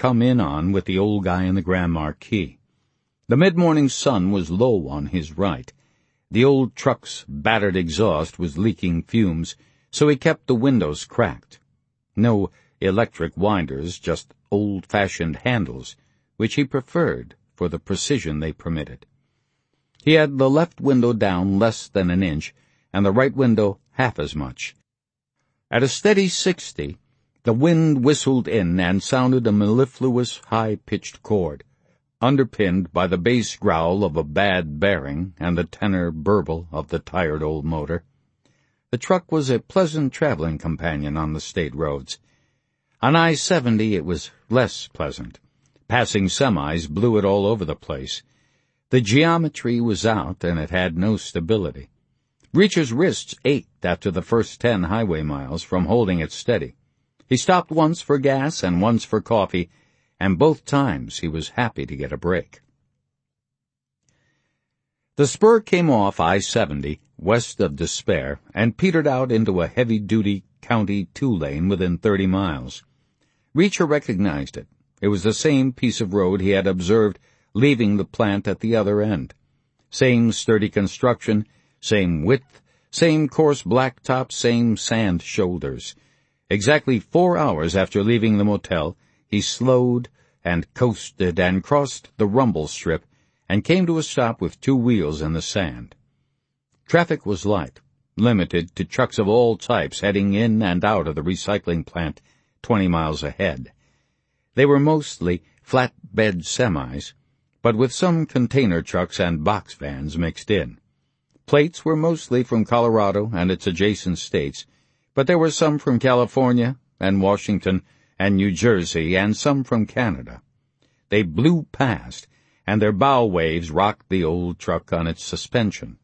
come in on with the old guy in the Grand Marquis. The mid-morning sun was low on his right. The old truck's battered exhaust was leaking fumes, so he kept the windows cracked. No electric winders, just old-fashioned handles, which he preferred for the precision they permitted. He had the left window down less than an inch, and the right window half as much. At a steady 60, the wind whistled in and sounded a mellifluous, high-pitched chord, underpinned by the bass growl of a bad bearing and the tenor burble of the tired old motor. The truck was a pleasant traveling companion on the state roads. On I-70 it was less pleasant. Passing semis blew it all over the place. The geometry was out, and it had no stability. Reacher's wrists ached after the first 10 highway miles from holding it steady. He stopped once for gas and once for coffee, and both times he was happy to get a break. The spur came off I-70 west of Despair and petered out into a heavy-duty County 2-lane within 30 miles. Reacher recognized it. It was the same piece of road he had observed leaving the plant at the other end. Same sturdy construction, same width, same coarse blacktop, same sand shoulders. Exactly 4 hours after leaving the motel, he slowed and coasted and crossed the rumble strip and came to a stop with 2 wheels in the sand. Traffic was light, limited to trucks of all types heading in and out of the recycling plant 20 miles ahead. They were mostly flatbed semis, but with some container trucks and box vans mixed in. Plates were mostly from Colorado and its adjacent states, but there were some from California and Washington and New Jersey and some from Canada. They blew past, and their bow waves rocked the old truck on its suspension.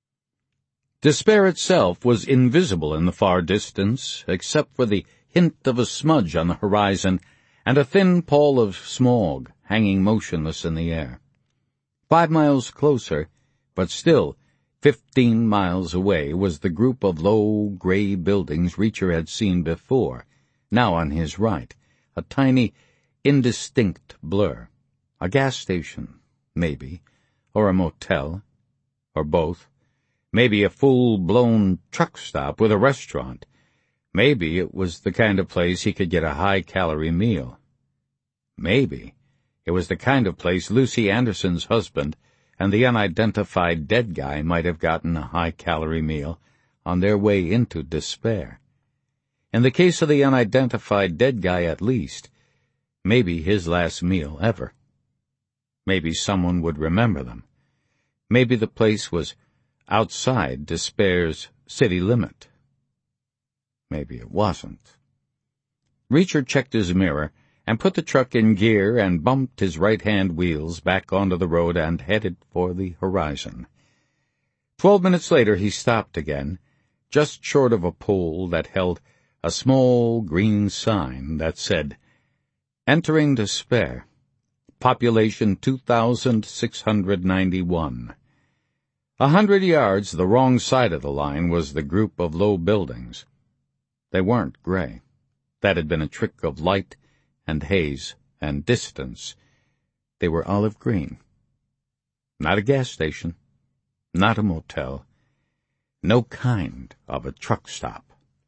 Despair itself was invisible in the far distance, except for the hint of a smudge on the horizon and a thin pall of smog hanging motionless in the air. 5 miles closer, but still 15 miles away, was the group of low, gray buildings Reacher had seen before, now on his right, a tiny, indistinct blur. A gas station, maybe, or a motel, or both. Maybe a full-blown truck stop with a restaurant. Maybe it was the kind of place he could get a high-calorie meal. Maybe it was the kind of place Lucy Anderson's husband and the unidentified dead guy might have gotten a high-calorie meal on their way into Despair. In the case of the unidentified dead guy, at least, maybe his last meal ever. Maybe someone would remember them. Maybe the place was outside Despair's city limit. Maybe it wasn't. Reacher checked his mirror and put the truck in gear and bumped his right-hand wheels back onto the road and headed for the horizon. 12 minutes later he stopped again, just short of a pole that held a small green sign that said, "Entering Despair. Population 2,691. 100 yards the wrong side of the line was the group of low buildings. They weren't gray. That had been a trick of light and haze and distance. They were olive green. Not a gas station. Not a motel. No kind of a truck stop.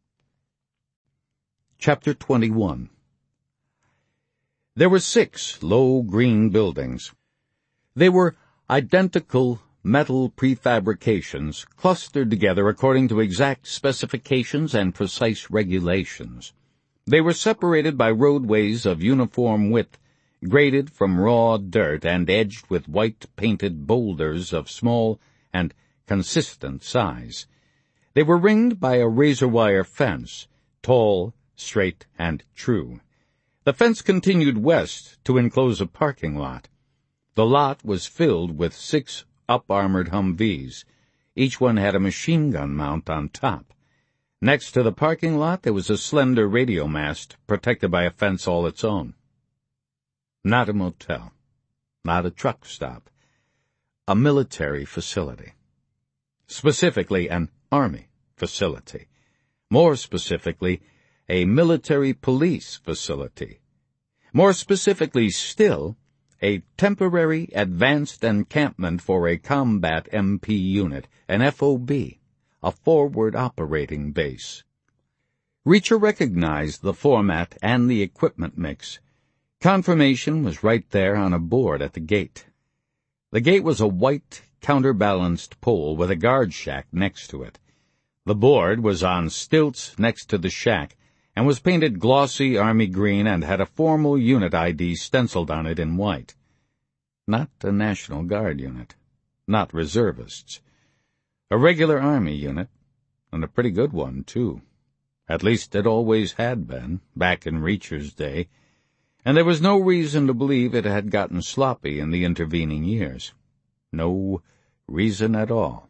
Chapter 21. There were 6 low green buildings. They were identical metal prefabrications clustered together according to exact specifications and precise regulations. They were separated by roadways of uniform width, graded from raw dirt and edged with white-painted boulders of small and consistent size. They were ringed by a razor-wire fence, tall, straight, and true. The fence continued west to enclose a parking lot. The lot was filled with 6 up-armored Humvees. Each one had a machine gun mount on top. Next to the parking lot, there was a slender radio mast protected by a fence all its own. Not a motel. Not a truck stop. A military facility. Specifically, an Army facility. More specifically, a military police facility. More specifically still, a temporary advanced encampment for a combat MP unit, an FOB, a forward operating base. Reacher recognized the format and the equipment mix. Confirmation was right there on a board at the gate. The gate was a white, counterbalanced pole with a guard shack next to it. The board was on stilts next to the shack and was painted glossy army green and had a formal unit ID stenciled on it in white. Not a National Guard unit. Not reservists. A regular Army unit, and a pretty good one, too. At least it always had been, back in Reacher's day, and there was no reason to believe it had gotten sloppy in the intervening years. No reason at all.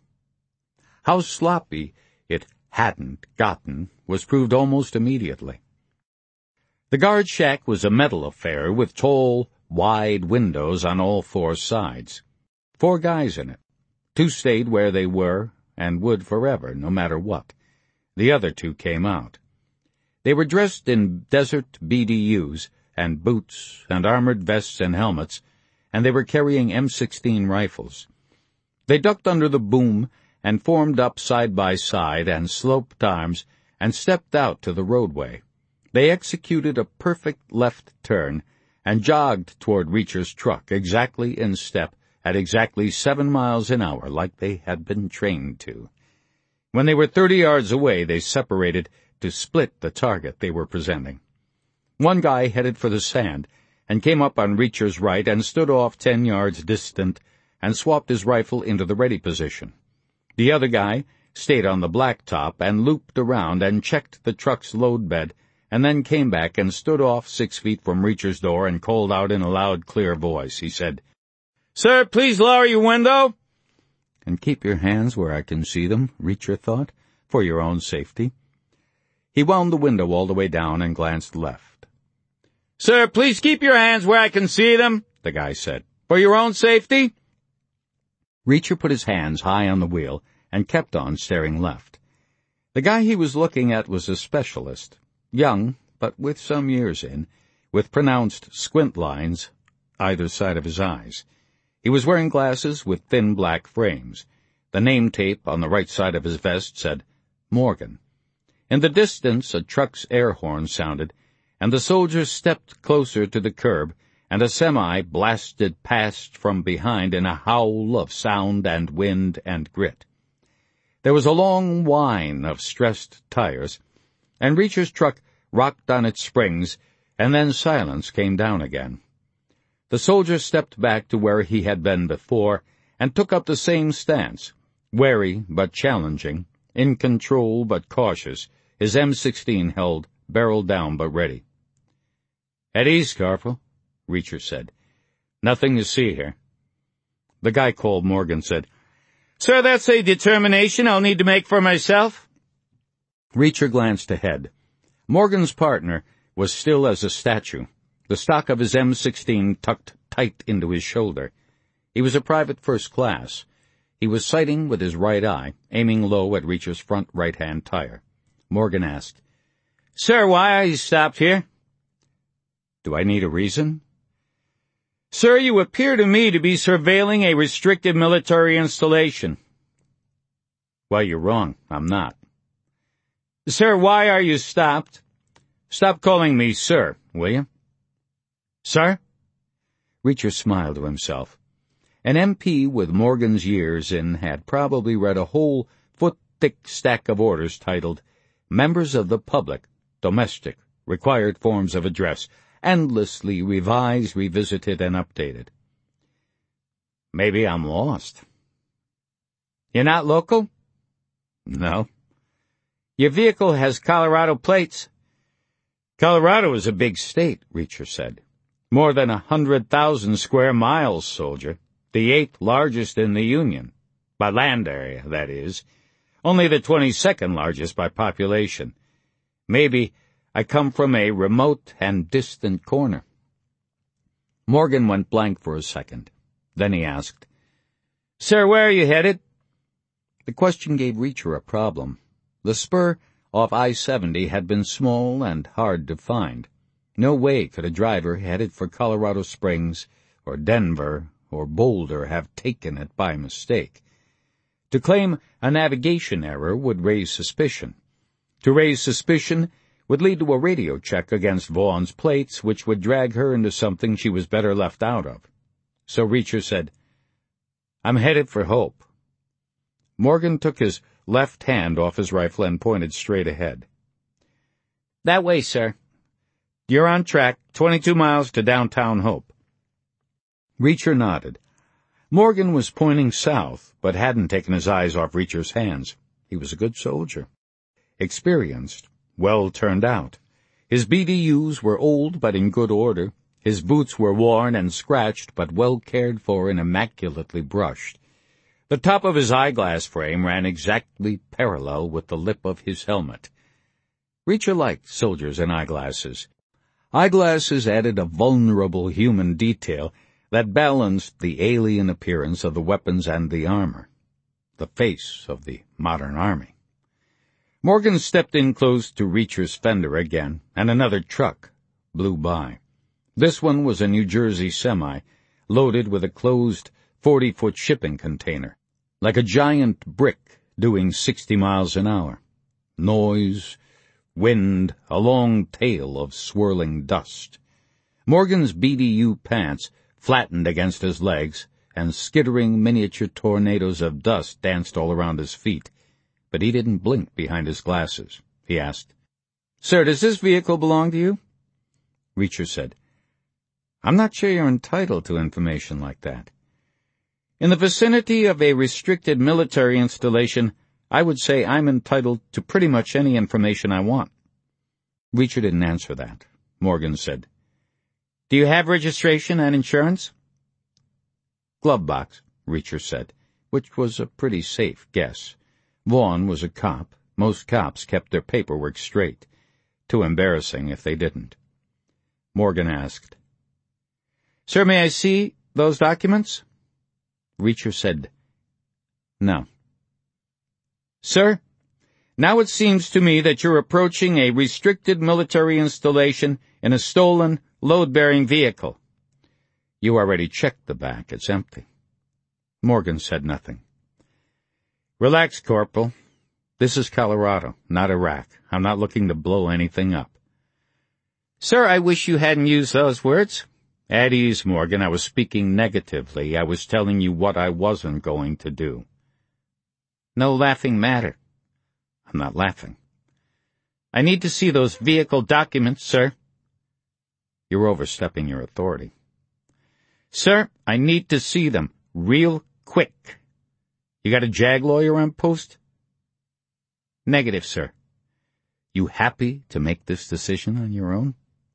How sloppy it hadn't gotten was proved almost immediately. The guard shack was a metal affair with tall, wide windows on all four sides. 4 guys in it. 2 stayed where they were and would forever, no matter what. The other 2 came out. They were dressed in desert BDUs and boots and armored vests and helmets, and they were carrying M16 rifles. They ducked under the boom and formed up side by side and sloped arms and stepped out to the roadway. They executed a perfect left turn and jogged toward Reacher's truck, exactly in step, at exactly 7 miles an hour, like they had been trained to. When they were 30 yards away, they separated to split the target they were presenting. One guy headed for the sand and came up on Reacher's right and stood off 10 yards distant and swapped his rifle into the ready position. The other guy stayed on the blacktop and looped around and checked the truck's load bed, and then came back and stood off 6 feet from Reacher's door and called out in a loud, clear voice. He said, "Sir, please lower your window." "And keep your hands where I can see them," Reacher thought, "for your own safety." He wound the window all the way down and glanced left. "Sir, please keep your hands where I can see them," the guy said, "for your own safety." Reacher put his hands high on the wheel and kept on staring left. The guy he was looking at was a specialist, young, but with some years in, with pronounced squint lines either side of his eyes. He was wearing glasses with thin black frames. The name tape on the right side of his vest said, Morgan. In the distance, a truck's air horn sounded, and the soldiers stepped closer to the curb, and a semi blasted past from behind in a howl of sound and wind and grit. There was a long whine of stressed tires, and Reacher's truck rocked on its springs, and then silence came down again. The soldier stepped back to where he had been before, and took up the same stance, wary but challenging, in control but cautious, his M16 held, barrel down but ready. "At ease, Corporal," Reacher said. "Nothing to see here." The guy called Morgan said, "Sir, that's a determination I'll need to make for myself." Reacher glanced ahead. Morgan's partner was still as a statue, the stock of his M16 tucked tight into his shoulder. He was a private first class. He was sighting with his right eye, aiming low at Reacher's front right-hand tire. Morgan asked, "Sir, why are you stopped here?" "Do I need a reason?" "Sir, you appear to me to be surveilling a restricted military installation." "Well, you're wrong. I'm not." "Sir, why are you stopped?" "Stop calling me sir, will you?" "Sir?" Reacher smiled to himself. An MP with Morgan's years in had probably read a whole foot-thick stack of orders titled, Members of the Public, Domestic, Required Forms of Address, endlessly revised, revisited, and updated. "Maybe I'm lost." "You're not local?" "No." "Your vehicle has Colorado plates?" "Colorado is a big state," Reacher said. "More than 100,000 square miles, soldier. The 8th largest in the Union. By land area, that is. Only the 22nd largest by population. Maybe I come from a remote and distant corner." Morgan went blank for a second. Then he asked, "Sir, where are you headed?" The question gave Reacher a problem. The spur off I-70 had been small and hard to find. No way could a driver headed for Colorado Springs or Denver or Boulder have taken it by mistake. To claim a navigation error would raise suspicion. To raise suspicion would lead to a radio check against Vaughan's plates, which would drag her into something she was better left out of. So Reacher said, "I'm headed for Hope." Morgan took his left hand off his rifle and pointed straight ahead. "That way, sir. You're on track, 22 miles to downtown Hope." Reacher nodded. Morgan was pointing south, but hadn't taken his eyes off Reacher's hands. He was a good soldier. Experienced, well turned out. His BDUs were old but in good order. His boots were worn and scratched but well cared for and immaculately brushed. The top of his eyeglass frame ran exactly parallel with the lip of his helmet. Reacher liked soldiers in eyeglasses. Eyeglasses added a vulnerable human detail that balanced the alien appearance of the weapons and the armor, the face of the modern army. Morgan stepped in close to Reacher's fender again, and another truck blew by. This one was a New Jersey semi, loaded with a closed 40-foot shipping container, like a giant brick doing 60 miles an hour. Noise, wind, a long tail of swirling dust. Morgan's BDU pants flattened against his legs, and skittering miniature tornadoes of dust danced all around his feet. But he didn't blink behind his glasses. He asked, "Sir, does this vehicle belong to you?" Reacher said, "I'm not sure you're entitled to information like that. In the vicinity of a restricted military installation, I would say I'm entitled to pretty much any information I want." Reacher didn't answer that. Morgan said, "Do you have registration and insurance?" "Glove box," Reacher said, which was a pretty safe guess. Vaughan was a cop. Most cops kept their paperwork straight. Too embarrassing if they didn't. Morgan asked, "Sir, may I see those documents?" Reacher said, "No." "Sir, now it seems to me that you're approaching a restricted military installation in a stolen, load-bearing vehicle." "You already checked the back. It's empty." Morgan said nothing. "Relax, Corporal. This is Colorado, not Iraq. I'm not looking to blow anything up." "Sir, I wish you hadn't used those words." "At ease, Morgan. I was speaking negatively. I was telling you what I wasn't going to do." "No laughing matter." "I'm not laughing." "I need to see those vehicle documents, sir." "You're overstepping your authority." "Sir, I need to see them real quick." "You got a JAG lawyer on post?" "Negative, sir." "You happy to make this decision on your own?"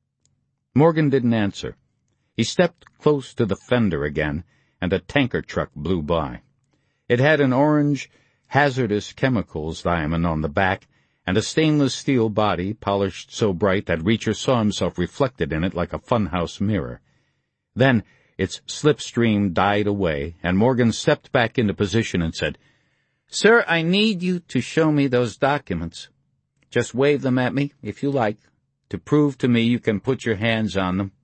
Morgan didn't answer. He stepped close to the fender again, and a tanker truck blew by. It had an orange, hazardous chemicals diamond on the back, and a stainless steel body polished so bright that Reacher saw himself reflected in it like a funhouse mirror. Then its slipstream died away, and Morgan stepped back into position and said, "Sir, I need you to show me those documents. Just wave them at me, if you like, to prove to me you can put your hands on them."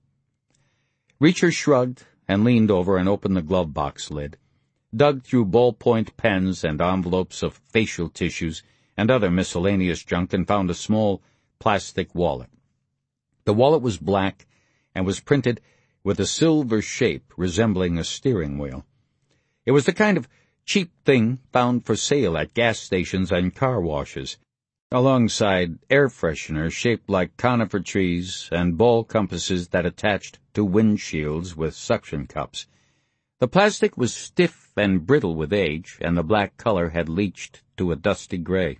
Reacher shrugged and leaned over and opened the glove box lid, dug through ballpoint pens and envelopes of facial tissues and other miscellaneous junk, and found a small plastic wallet. The wallet was black and was printed with a silver shape resembling a steering wheel. It was the kind of cheap thing found for sale at gas stations and car washes, alongside air fresheners shaped like conifer trees and ball compasses that attached to windshields with suction cups. The plastic was stiff and brittle with age, and the black color had leached to a dusty gray.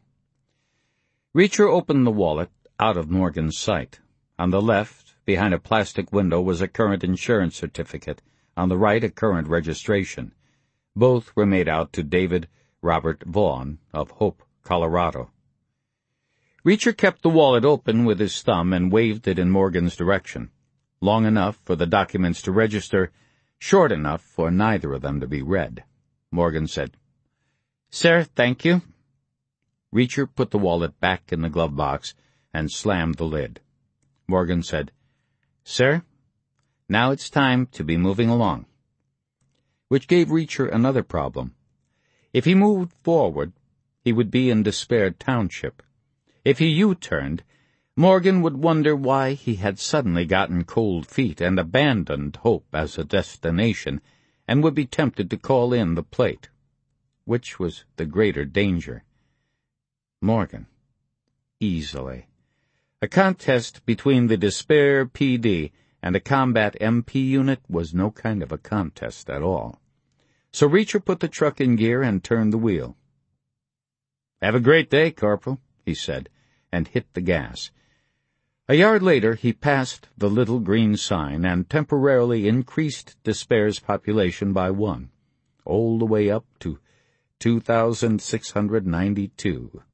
Reacher opened the wallet out of Morgan's sight. On the left, behind a plastic window, was a current insurance certificate. On the right, a current registration. Both were made out to David Robert Vaughan of Hope, Colorado. Reacher kept the wallet open with his thumb and waved it in Morgan's direction, long enough for the documents to register, short enough for neither of them to be read. Morgan said, "Sir, thank you." Reacher put the wallet back in the glove box and slammed the lid. Morgan said, "Sir, now it's time to be moving along." Which gave Reacher another problem. If he moved forward, he would be in Despair Township. If he U-turned, Morgan would wonder why he had suddenly gotten cold feet and abandoned Hope as a destination, and would be tempted to call in the plate. Which was the greater danger? Morgan. Easily. A contest between the Despair PD and a combat MP unit was no kind of a contest at all. So Reacher put the truck in gear and turned the wheel. "Have a great day, Corporal," he said, and hit the gas. A yard later, he passed the little green sign and temporarily increased Despair's population by 1, all the way up to 2,692.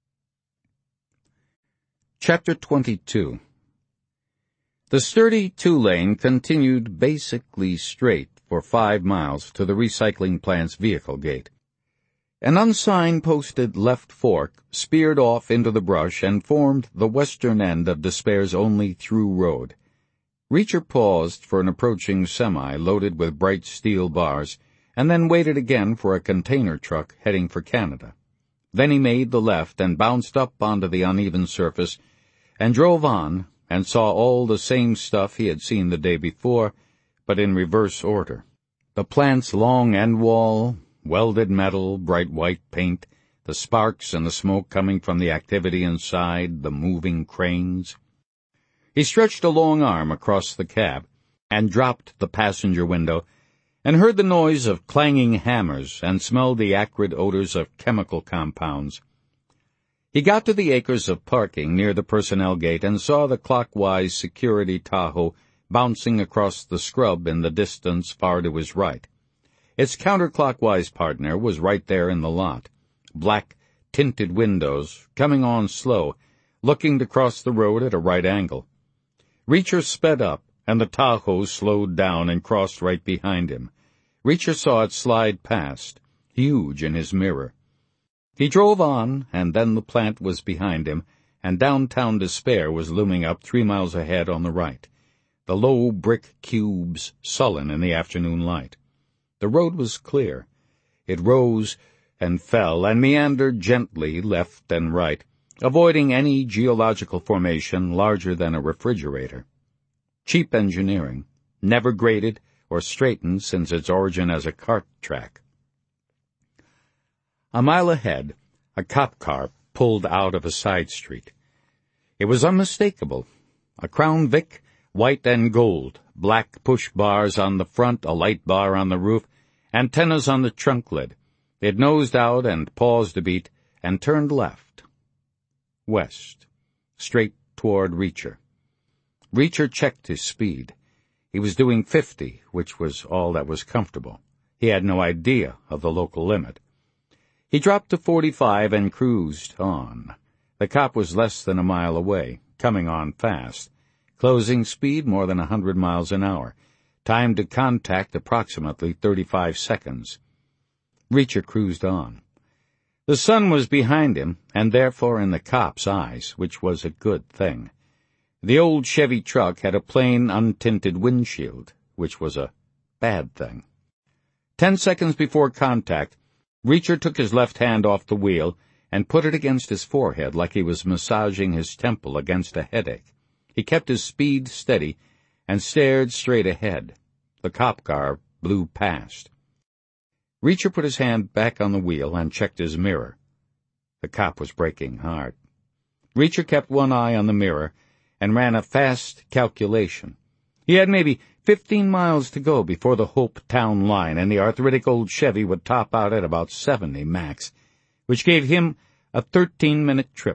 Chapter 22. The sturdy two-lane continued basically straight for 5 miles to the recycling plant's vehicle gate. An unsignposted left fork speared off into the brush and formed the western end of Despair's only through road. Reacher paused for an approaching semi loaded with bright steel bars, and then waited again for a container truck heading for Canada. Then he made the left and bounced up onto the uneven surface and drove on and saw all the same stuff he had seen the day before, but in reverse order. The plant's long end wall, welded metal, bright white paint, the sparks and the smoke coming from the activity inside, the moving cranes. He stretched a long arm across the cab and dropped the passenger window and heard the noise of clanging hammers and smelled the acrid odors of chemical compounds. He got to the acres of parking near the personnel gate and saw the clockwise security Tahoe bouncing across the scrub in the distance far to his right. Its counterclockwise partner was right there in the lot, black, tinted windows, coming on slow, looking to cross the road at a right angle. Reacher sped up, and the Tahoe slowed down and crossed right behind him. Reacher saw it slide past, huge in his mirror. He drove on, and then the plant was behind him, and downtown Despair was looming up 3 miles ahead on the right, the low brick cubes sullen in the afternoon light. The road was clear. It rose and fell and meandered gently left and right, avoiding any geological formation larger than a refrigerator. Cheap engineering, never graded or straightened since its origin as a cart track. A mile ahead, a cop car pulled out of a side street. It was unmistakable. A Crown Vic, white and gold, black push bars on the front, a light bar on the roof, antennas on the trunk lid. It nosed out and paused a beat and turned left. West, straight toward Reacher. Reacher checked his speed. He was doing 50, which was all that was comfortable. He had no idea of the local limit. He dropped to 45 and cruised on. The cop was less than a mile away, coming on fast. Closing speed more than 100 miles an hour. Time to contact approximately 35 seconds. Reacher cruised on. The sun was behind him, and therefore in the cop's eyes, which was a good thing. The old Chevy truck had a plain, untinted windshield, which was a bad thing. 10 seconds before contact, Reacher took his left hand off the wheel and put it against his forehead like he was massaging his temple against a headache. He kept his speed steady and stared straight ahead. The cop car blew past. Reacher put his hand back on the wheel and checked his mirror. The cop was braking hard. Reacher kept one eye on the mirror and ran a fast calculation. He had maybe 15 miles to go before the Hope town line, and the arthritic old Chevy would top out at about 70 max, which gave him a 13-minute trip.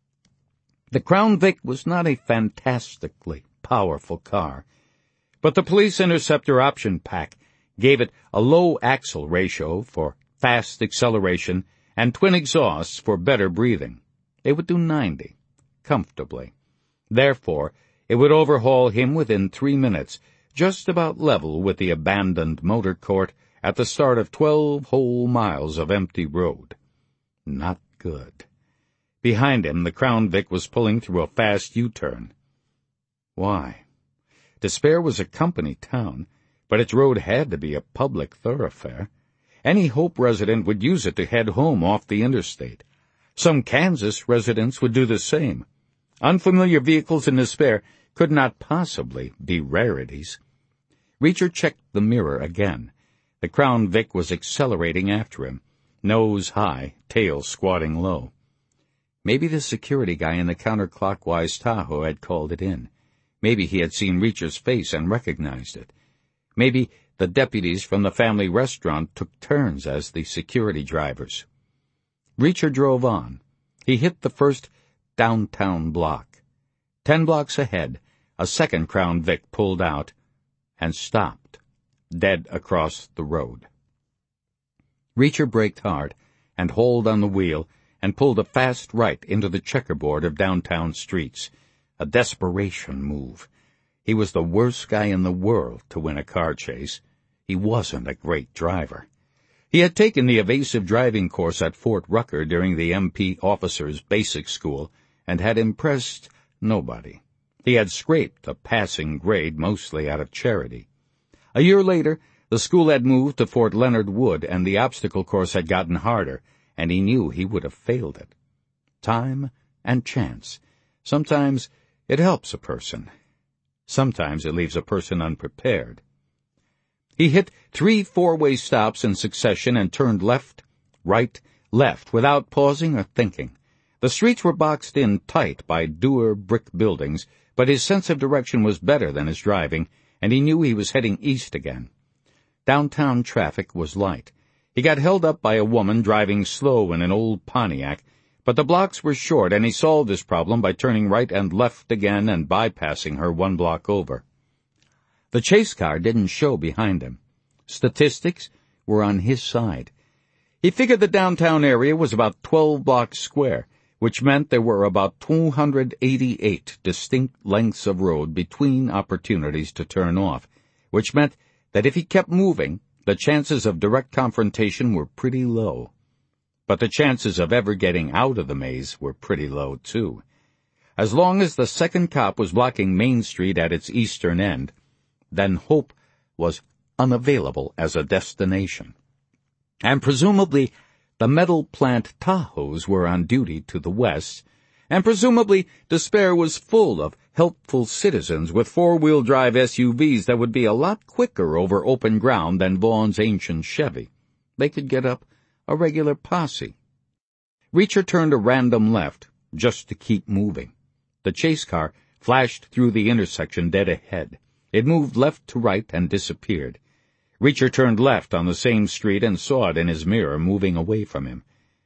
The Crown Vic was not a fantastically powerful car, but the Police Interceptor option pack gave it a low axle ratio for fast acceleration and twin exhausts for better breathing. It would do 90, comfortably. Therefore, it would overhaul him within 3 minutes, just about level with the abandoned motor court at the start of 12 whole miles of empty road. Not good. Behind him, the Crown Vic was pulling through a fast U-turn. Why? Despair was a company town, but its road had to be a public thoroughfare. Any Hope resident would use it to head home off the interstate. Some Kansas residents would do the same. Unfamiliar vehicles in Despair could not possibly be rarities. Reacher checked the mirror again. The Crown Vic was accelerating after him, nose high, tail squatting low. Maybe the security guy in the counterclockwise Tahoe had called it in. Maybe he had seen Reacher's face and recognized it. Maybe the deputies from the family restaurant took turns as the security drivers. Reacher drove on. He hit the first downtown block. 10 blocks ahead, a second Crown Vic pulled out and stopped, dead across the road. Reacher braked hard and hauled on the wheel and pulled a fast right into the checkerboard of downtown streets, a desperation move. He was the worst guy in the world to win a car chase. He wasn't a great driver. He had taken the evasive driving course at Fort Rucker during the MP officers' basic school and had impressed nobody. He had scraped a passing grade mostly out of charity. A year later, the school had moved to Fort Leonard Wood and the obstacle course had gotten harder, and he knew he would have failed it. Time and chance. Sometimes it helps a person. Sometimes it leaves a person unprepared. He hit 3 four-way stops in succession and turned left, right, left, without pausing or thinking. The streets were boxed in tight by dour brick buildings, but his sense of direction was better than his driving, and he knew he was heading east again. Downtown traffic was light. He got held up by a woman driving slow in an old Pontiac, but the blocks were short, and he solved his problem by turning right and left again and bypassing her 1 block over. The chase car didn't show behind him. Statistics were on his side. He figured the downtown area was about 12 blocks square, which meant there were about 288 distinct lengths of road between opportunities to turn off, which meant that if he kept moving, the chances of direct confrontation were pretty low. But the chances of ever getting out of the maze were pretty low, too. As long as the second cop was blocking Main Street at its eastern end, then Hope was unavailable as a destination. And presumably the metal plant Tahoes were on duty to the west, and presumably Despair was full of helpful citizens with 4-wheel drive SUVs that would be a lot quicker over open ground than Vaughn's ancient Chevy. They could get up a regular posse. Reacher turned a random left just to keep moving. The chase car flashed through the intersection dead ahead. It moved left to right and disappeared. Reacher turned left on the same street and saw it in his mirror moving away from him.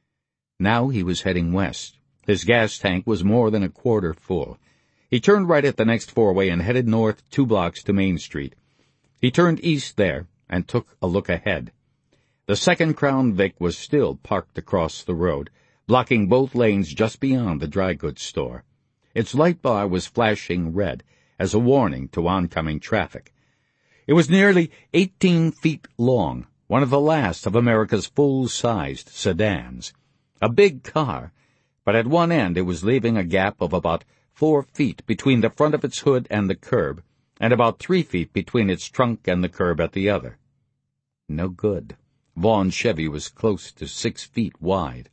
Now he was heading west. His gas tank was more than a quarter full. He turned right at the next four-way and headed north 2 blocks to Main Street. He turned east there and took a look ahead. The second Crown Vic was still parked across the road, blocking both lanes just beyond the dry goods store. Its light bar was flashing red as a warning to oncoming traffic. It was nearly 18 feet long, one of the last of America's full-sized sedans. A big car, but at one end it was leaving a gap of about 4 feet between the front of its hood and the curb, and about 3 feet between its trunk and the curb at the other. No good. Vaughn's Chevy was close to 6 feet wide.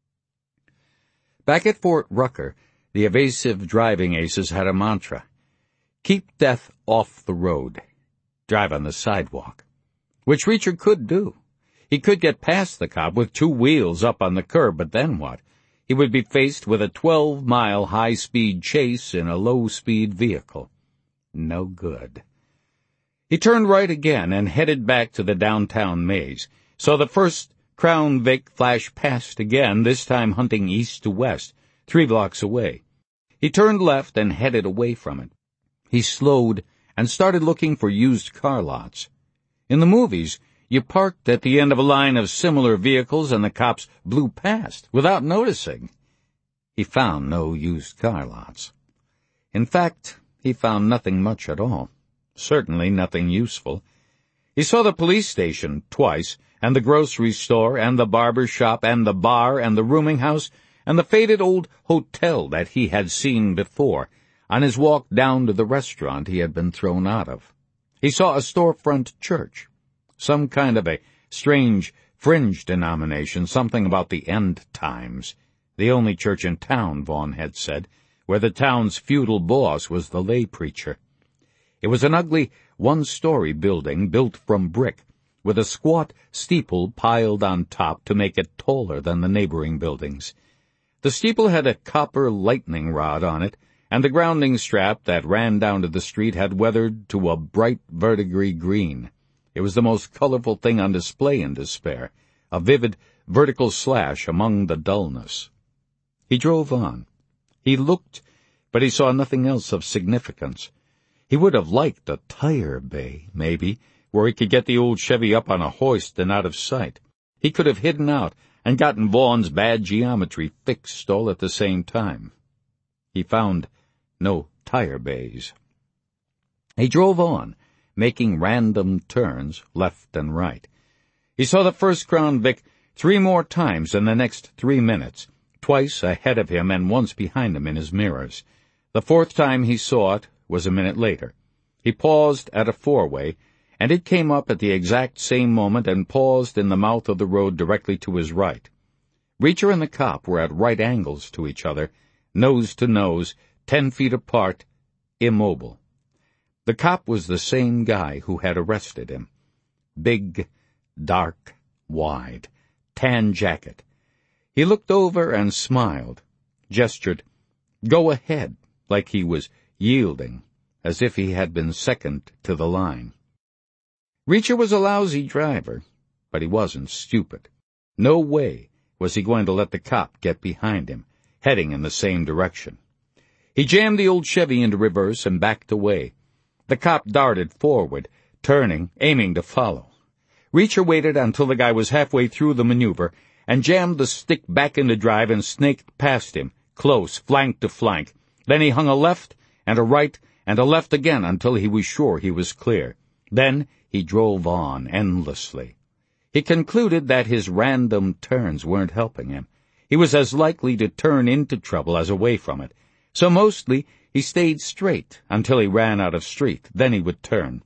Back at Fort Rucker, the evasive driving aces had a mantra. Keep death off the road. Drive on the sidewalk. Which Reacher could do. He could get past the cop with 2 wheels up on the curb, but then what? He would be faced with a 12-mile high-speed chase in a low-speed vehicle. No good. He turned right again and headed back to the downtown maze. So the first Crown Vic flashed past again, this time hunting east to west, 3 blocks away. He turned left and headed away from it. He slowed and started looking for used car lots. In the movies, you parked at the end of a line of similar vehicles and the cops blew past without noticing. He found no used car lots. In fact, he found nothing much at all. Certainly nothing useful. He saw the police station twice, and the grocery store, and the barber shop, and the bar, and the rooming house, and the faded old hotel that he had seen before, on his walk down to the restaurant he had been thrown out of. He saw a storefront church, some kind of a strange fringe denomination, something about the end times. The only church in town, Vaughn had said, where the town's feudal boss was the lay preacher. It was an ugly one-story building built from brick, with a squat steeple piled on top to make it taller than the neighboring buildings. The steeple had a copper lightning rod on it, and the grounding strap that ran down to the street had weathered to a bright verdigris green. It was the most colorful thing on display in Despair, a vivid vertical slash among the dullness. He drove on. He looked, but he saw nothing else of significance. He would have liked a tire bay, maybe, where he could get the old Chevy up on a hoist and out of sight. He could have hidden out and gotten Vaughn's bad geometry fixed all at the same time. He found no tire bays. He drove on, making random turns left and right. He saw the first Crown Vic 3 more times in the next 3 minutes, twice ahead of him and once behind him in his mirrors. The 4th time he saw it was a minute later. He paused at a 4-way, and it came up at the exact same moment and paused in the mouth of the road directly to his right. Reacher and the cop were at right angles to each other, nose to nose, 10 feet apart, immobile. The cop was the same guy who had arrested him. Big, dark, wide, tan jacket. He looked over and smiled, gestured, "Go ahead," like he was yielding, as if he had been second to the line. Reacher was a lousy driver, but he wasn't stupid. No way was he going to let the cop get behind him, heading in the same direction. He jammed the old Chevy into reverse and backed away. The cop darted forward, turning, aiming to follow. Reacher waited until the guy was halfway through the maneuver and jammed the stick back into drive and snaked past him, close, flank to flank. Then he hung a left and a right and a left again until he was sure he was clear. Then he drove on endlessly. He concluded that his random turns weren't helping him. He was as likely to turn into trouble as away from it. So mostly he stayed straight until he ran out of street. Then he would turn.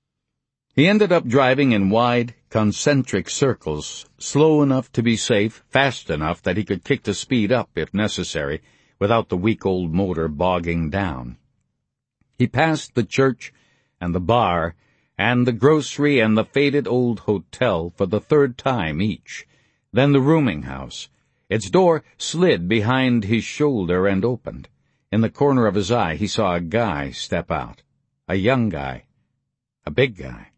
He ended up driving in wide, concentric circles, slow enough to be safe, fast enough that he could kick the speed up if necessary, without the weak old motor bogging down. He passed the church and the bar and the grocery and the faded old hotel for the 3rd time each, then the rooming house. Its door slid behind his shoulder and opened. In the corner of his eye he saw a guy step out. A young guy. A big guy.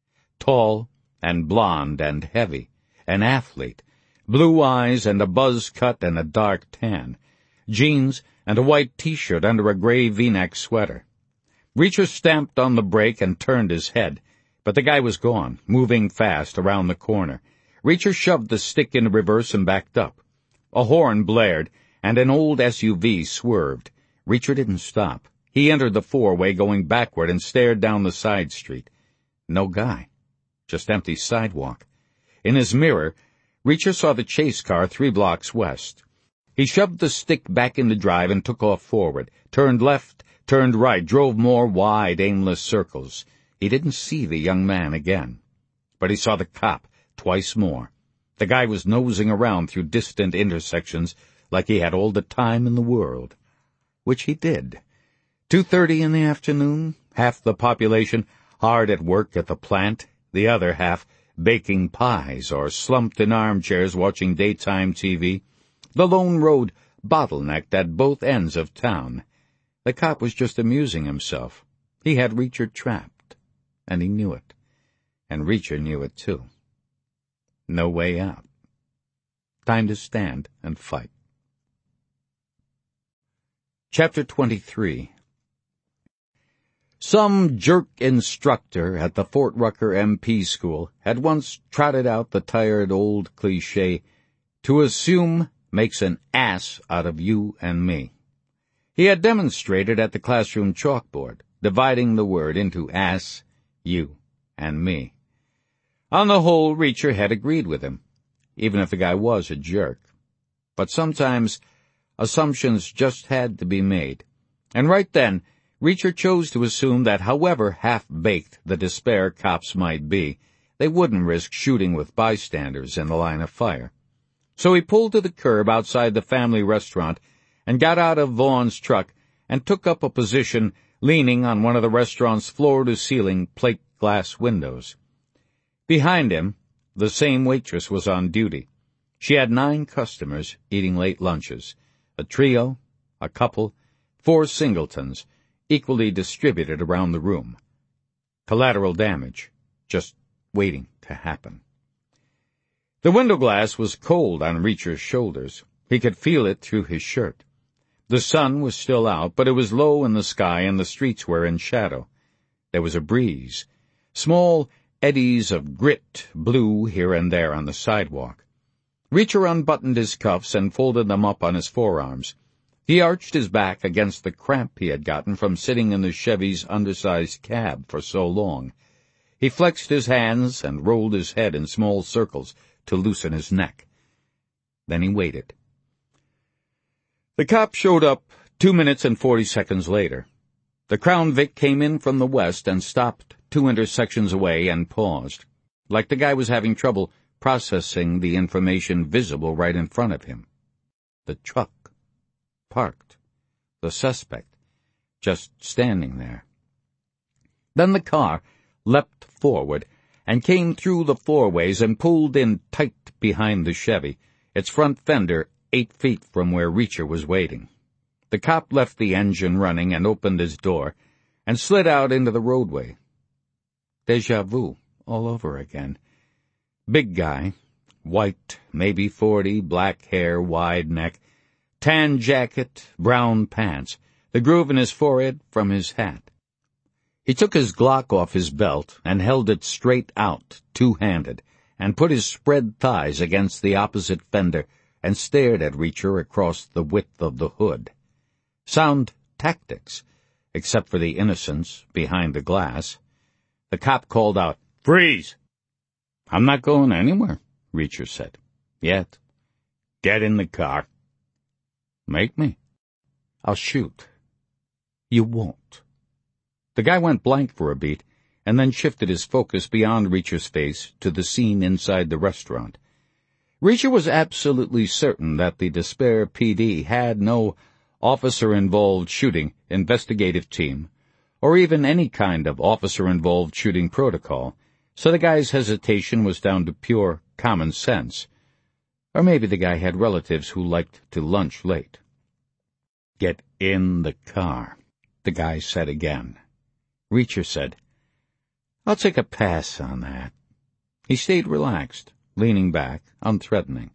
Tall and blond and heavy. An athlete. Blue eyes and a buzz cut and a dark tan. Jeans and a white T-shirt under a gray V-neck sweater. Reacher stamped on the brake and turned his head, but the guy was gone, moving fast around the corner. Reacher shoved the stick into reverse and backed up. A horn blared, and an old SUV swerved. Reacher didn't stop. He entered the 4-way going backward and stared down the side street. No guy. Just empty sidewalk. In his mirror, Reacher saw the chase car 3 blocks west. He shoved the stick back into drive and took off forward, turned left, turned right, drove more wide, aimless circles. He didn't see the young man again. But he saw the cop twice more. The guy was nosing around through distant intersections like he had all the time in the world. Which he did. 2:30 in the afternoon, half the population hard at work at the plant, the other half baking pies or slumped in armchairs watching daytime TV. The lone road bottlenecked at both ends of town. The cop was just amusing himself. He had Reacher trapped, and he knew it. And Reacher knew it too. No way out. Time to stand and fight. Chapter 23. Some jerk instructor at the Fort Rucker MP school had once trotted out the tired old cliché, "To assume makes an ass out of you and me." He had demonstrated at the classroom chalkboard, dividing the word into ass, you, and me. On the whole, Reacher had agreed with him, even if the guy was a jerk. But sometimes assumptions just had to be made. And right then, Reacher chose to assume that however half-baked the Despair cops might be, they wouldn't risk shooting with bystanders in the line of fire. So he pulled to the curb outside the family restaurant and got out of Vaughn's truck and took up a position leaning on one of the restaurant's floor-to-ceiling plate glass windows. Behind him, the same waitress was on duty. She had 9 customers eating late lunches, a trio, a couple, 4 singletons, equally distributed around the room. Collateral damage, just waiting to happen. The window glass was cold on Reacher's shoulders. He could feel it through his shirt. The sun was still out, but it was low in the sky and the streets were in shadow. There was a breeze. Small eddies of grit blew here and there on the sidewalk. Reacher unbuttoned his cuffs and folded them up on his forearms. He arched his back against the cramp he had gotten from sitting in the Chevy's undersized cab for so long. He flexed his hands and rolled his head in small circles to loosen his neck. Then he waited. The cop showed up 2 minutes and 40 seconds later. The Crown Vic came in from the west and stopped 2 intersections away and paused, like the guy was having trouble processing the information visible right in front of him. The truck, parked. The suspect, just standing there. Then the car leapt forward and came through the four-ways and pulled in tight behind the Chevy, its front fender 8 feet from where Reacher was waiting. The cop left the engine running and opened his door and slid out into the roadway. Déjà vu all over again. Big guy, white, maybe 40, black hair, wide neck, tan jacket, brown pants, the groove in his forehead from his hat. He took his Glock off his belt and held it straight out, two-handed, and put his spread thighs against the opposite fender and stared at Reacher across the width of the hood. Sound tactics, except for the innocents behind the glass. The cop called out, "Freeze!" "I'm not going anywhere," Reacher said. "Yet." "Get in the car." "Make me." "I'll shoot." "You won't." The guy went blank for a beat, and then shifted his focus beyond Reacher's face to the scene inside the restaurant. Reacher was absolutely certain that the Despair PD had no officer-involved shooting investigative team, or even any kind of officer-involved shooting protocol, so the guy's hesitation was down to pure common sense. Or maybe the guy had relatives who liked to lunch late. "Get in the car," the guy said again. Reacher said, "I'll take a pass on that." He stayed relaxed, leaning back, unthreatening.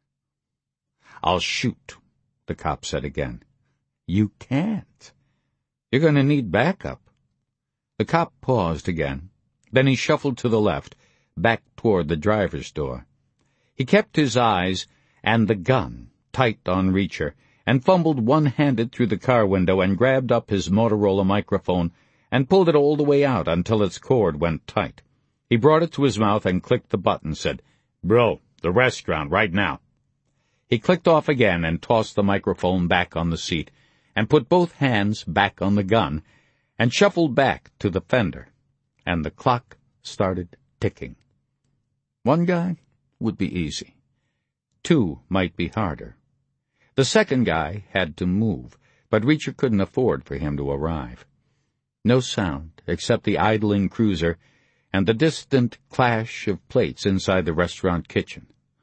"I'll shoot," the cop said again. "You can't. You're going to need backup." The cop paused again. Then he shuffled to the left, back toward the driver's door. He kept his eyes and the gun tight on Reacher, and fumbled one-handed through the car window and grabbed up his Motorola microphone and pulled it all the way out until its cord went tight. He brought it to his mouth and clicked the button, said, "Bro, the restaurant, right now." He clicked off again and tossed the microphone back on the seat, and put both hands back on the gun, and shuffled back to the fender, and the clock started ticking. One guy would be easy. 2 might be harder. The second guy had to move, but Reacher couldn't afford for him to arrive. No sound except the idling cruiser and the distant clash of plates inside the restaurant kitchen.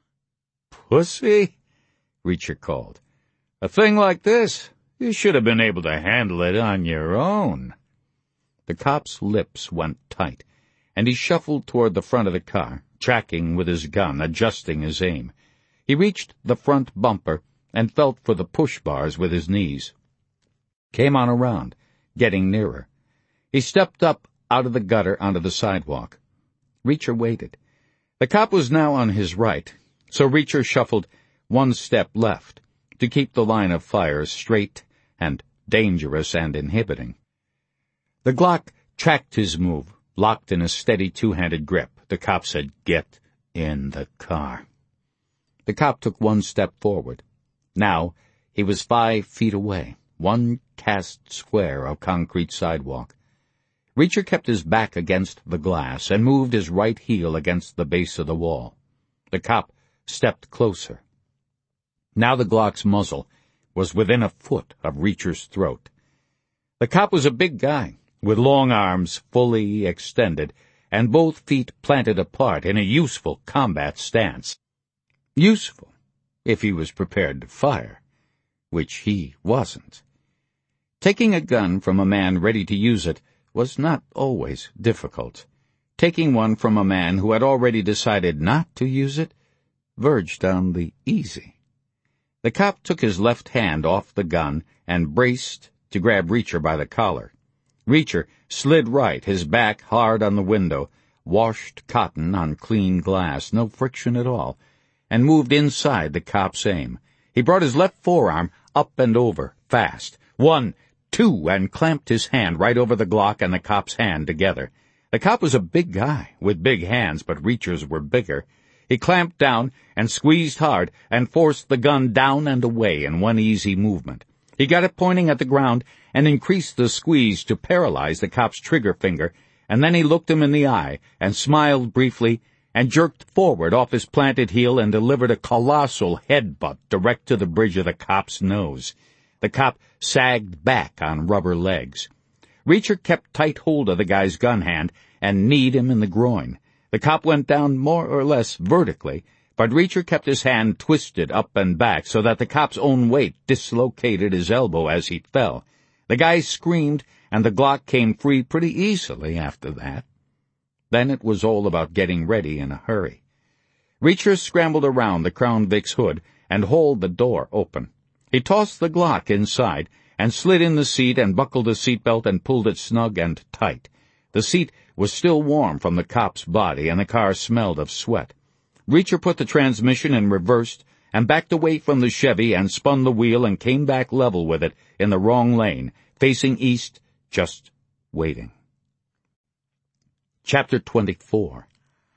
"Pussy," Reacher called. "A thing like this, you should have been able to handle it on your own." The cop's lips went tight, and he shuffled toward the front of the car, tracking with his gun, adjusting his aim. He reached the front bumper and felt for the push bars with his knees. Came on around, getting nearer. He stepped up out of the gutter onto the sidewalk. Reacher waited. The cop was now on his right, so Reacher shuffled 1 step left to keep the line of fire straight and dangerous and inhibiting. The Glock tracked his move, locked in a steady 2-handed grip. The cop said, "Get in the car." The cop took 1 step forward. Now he was 5 feet away, 1 cast square of concrete sidewalk. Reacher kept his back against the glass and moved his right heel against the base of the wall. The cop stepped closer. Now the Glock's muzzle was within a foot of Reacher's throat. The cop was a big guy, with long arms fully extended and both feet planted apart in a useful combat stance. Useful, if he was prepared to fire, which he wasn't. Taking a gun from a man ready to use it was not always difficult. Taking one from a man who had already decided not to use it verged on the easy. The cop took his left hand off the gun and braced to grab Reacher by the collar. Reacher slid right, his back hard on the window, washed cotton on clean glass, no friction at all, and moved inside the cop's aim. He brought his left forearm up and over, fast. 1, 2, and clamped his hand right over the Glock and the cop's hand together. The cop was a big guy, with big hands, but Reacher's were bigger. He clamped down and squeezed hard and forced the gun down and away in one easy movement. He got it pointing at the ground and increased the squeeze to paralyze the cop's trigger finger, and then he looked him in the eye and smiled briefly and jerked forward off his planted heel and delivered a colossal headbutt direct to the bridge of the cop's nose. The cop sagged back on rubber legs. Reacher kept tight hold of the guy's gun hand and kneed him in the groin. The cop went down more or less vertically, but Reacher kept his hand twisted up and back so that the cop's own weight dislocated his elbow as he fell. The guy screamed, and the Glock came free pretty easily after that. Then it was all about getting ready in a hurry. Reacher scrambled around the Crown Vic's hood and hauled the door open. He tossed the Glock inside and slid in the seat and buckled the seatbelt and pulled it snug and tight. The seat was still warm from the cop's body, and the car smelled of sweat. Reacher put the transmission in reverse and backed away from the Chevy and spun the wheel and came back level with it in the wrong lane, facing east, just waiting. Chapter 24.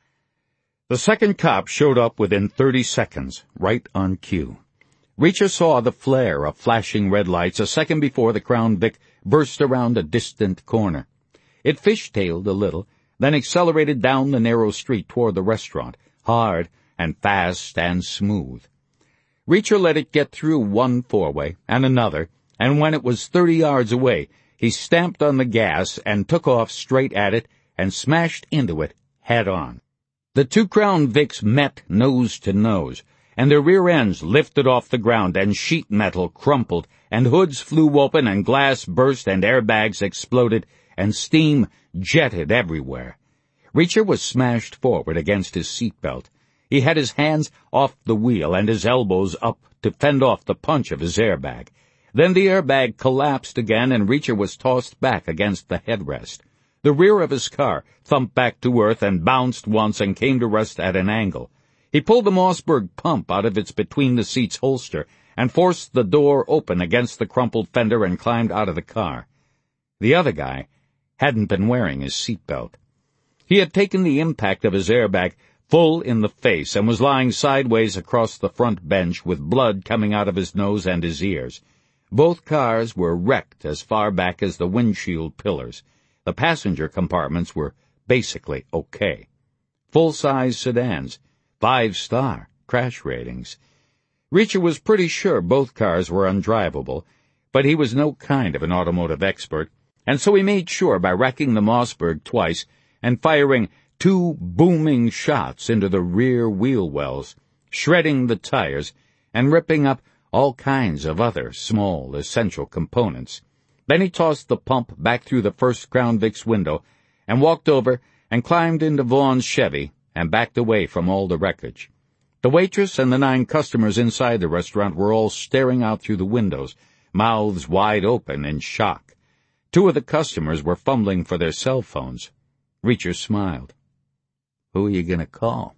The second cop showed up within 30 seconds, right on cue. Reacher saw the flare of flashing red lights a second before the Crown Vic burst around a distant corner. It fishtailed a little, then accelerated down the narrow street toward the restaurant, hard and fast and smooth. Reacher let it get through one four-way and another, and when it was 30 yards away, he stamped on the gas and took off straight at it and smashed into it head-on. The two Crown Vics met nose to nose, and their rear ends lifted off the ground and sheet metal crumpled, and hoods flew open and glass burst and airbags exploded, and steam jetted everywhere. Reacher was smashed forward against his seatbelt. He had his hands off the wheel and his elbows up to fend off the punch of his airbag. Then the airbag collapsed again and Reacher was tossed back against the headrest. The rear of his car thumped back to earth and bounced once and came to rest at an angle. He pulled the Mossberg pump out of its between-the-seats holster and forced the door open against the crumpled fender and climbed out of the car. The other guy hadn't been wearing his seatbelt. He had taken the impact of his airbag full in the face and was lying sideways across the front bench with blood coming out of his nose and his ears. Both cars were wrecked as far back as the windshield pillars. The passenger compartments were basically okay. Full-size sedans, 5-star crash ratings. Reacher was pretty sure both cars were undrivable, but he was no kind of an automotive expert, and so he made sure by racking the Mossberg twice and firing 2 booming shots into the rear wheel wells, shredding the tires, and ripping up all kinds of other small, essential components. Then he tossed the pump back through the first Crown Vic's window and walked over and climbed into Vaughn's Chevy and backed away from all the wreckage. The waitress and the 9 customers inside the restaurant were all staring out through the windows, mouths wide open in shock. 2 of the customers were fumbling for their cell phones. Reacher smiled. "Who are you going to call?"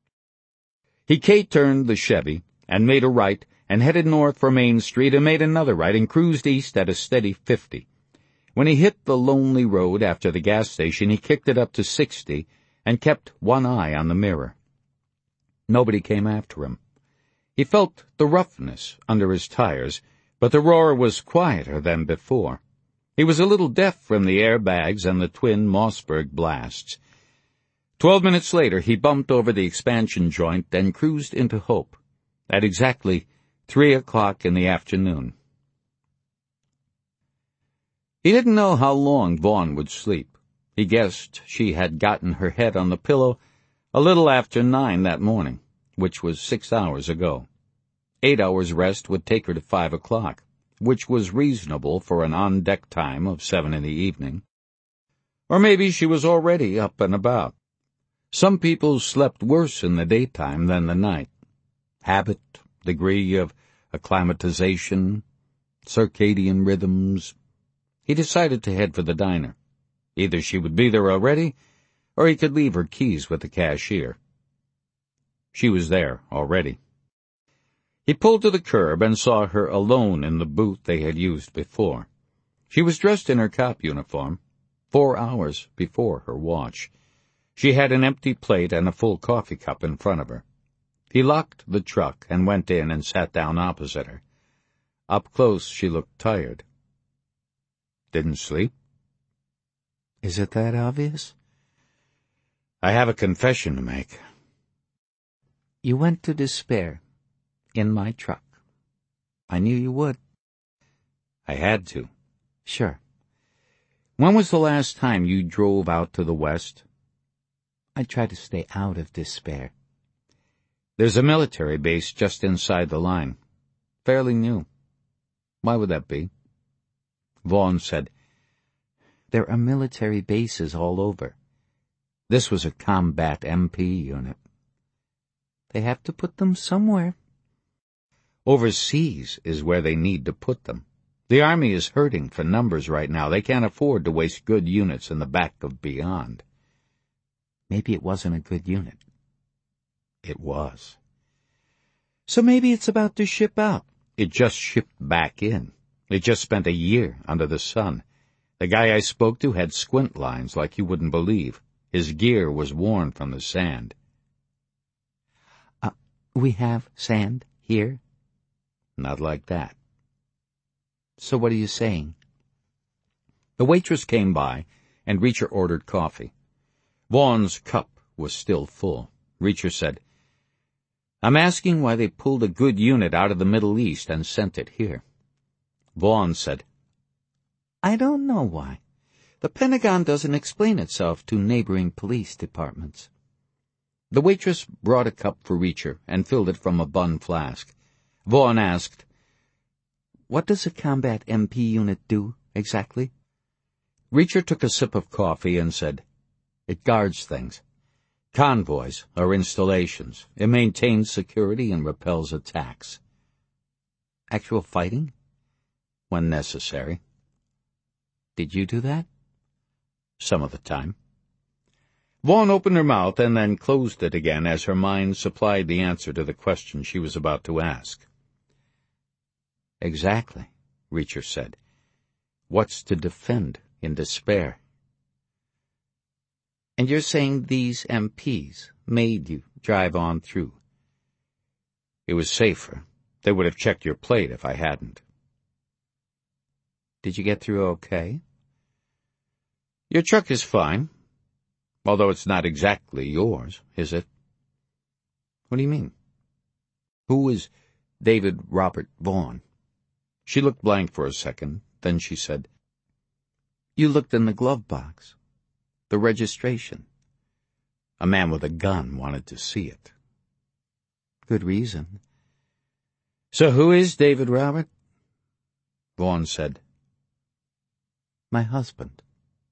He K-turned the Chevy and made a right and headed north for Main Street and made another right and cruised east at a steady 50. When he hit the lonely road after the gas station, he kicked it up to 60 and kept one eye on the mirror. Nobody came after him. He felt the roughness under his tires, But the roar was quieter than before. He was a little deaf from the airbags and the twin Mossberg blasts. 12 minutes later, he bumped over the expansion joint and cruised into Hope at exactly 3 o'clock in the afternoon. He didn't know how long Vaughn would sleep. He guessed she had gotten her head on the pillow a little after 9 that morning, which was 6 hours ago. 8 hours rest would take her to 5 o'clock, which was reasonable for an on-deck time of 7 in the evening. Or maybe she was already up and about. Some people slept worse in the daytime than the night. Habit, degree of acclimatization, circadian rhythms. He decided to head for the diner. Either she would be there already, or he could leave her keys with the cashier. She was there already. He pulled to the curb and saw her alone in the booth they had used before. She was dressed in her cop uniform, 4 hours before her watch. She had an empty plate and a full coffee cup in front of her. He locked the truck and went in and sat down opposite her. Up close, she looked tired. Didn't sleep? Is it that obvious? I have a confession to make. You went to Despair in my truck. I knew you would. I had to. Sure. When was the last time you drove out to the west? I try to stay out of Despair. There's a military base just inside the line. Fairly new. Why would that be? Vaughn said, There are military bases all over. This was a combat MP unit. They have to put them somewhere. Overseas is where they need to put them. The Army is hurting for numbers right now. They can't afford to waste good units in the back of beyond. Maybe it wasn't a good unit. It was. So maybe it's about to ship out. It just shipped back in. It just spent a year under the sun. The guy I spoke to had squint lines like you wouldn't believe. His gear was worn from the sand. We have sand here? Not like that. So what are you saying? The waitress came by, and Reacher ordered coffee. Vaughn's cup was still full. Reacher said, I'm asking why they pulled a good unit out of the Middle East and sent it here. Vaughn said, I don't know why. The Pentagon doesn't explain itself to neighboring police departments. The waitress brought a cup for Reacher and filled it from a bun flask. Vaughn asked, What does a combat MP unit do, exactly? Reacher took a sip of coffee and said, It guards things. Convoys or installations. It maintains security and repels attacks. Actual fighting? When necessary. Did you do that? Some of the time. Vaughn opened her mouth and then closed it again as her mind supplied the answer to the question she was about to ask. Exactly, Reacher said. What's to defend in Despair? And you're saying these MPs made you drive on through? It was safer. They would have checked your plate if I hadn't. Did you get through okay? Your truck is fine. Although it's not exactly yours, is it? What do you mean? Who is David Robert Vaughn? She looked blank for a second, then she said, You looked in the glove box. The registration. A man with a gun wanted to see it. Good reason. So who is David Robert? Vaughn said, My husband.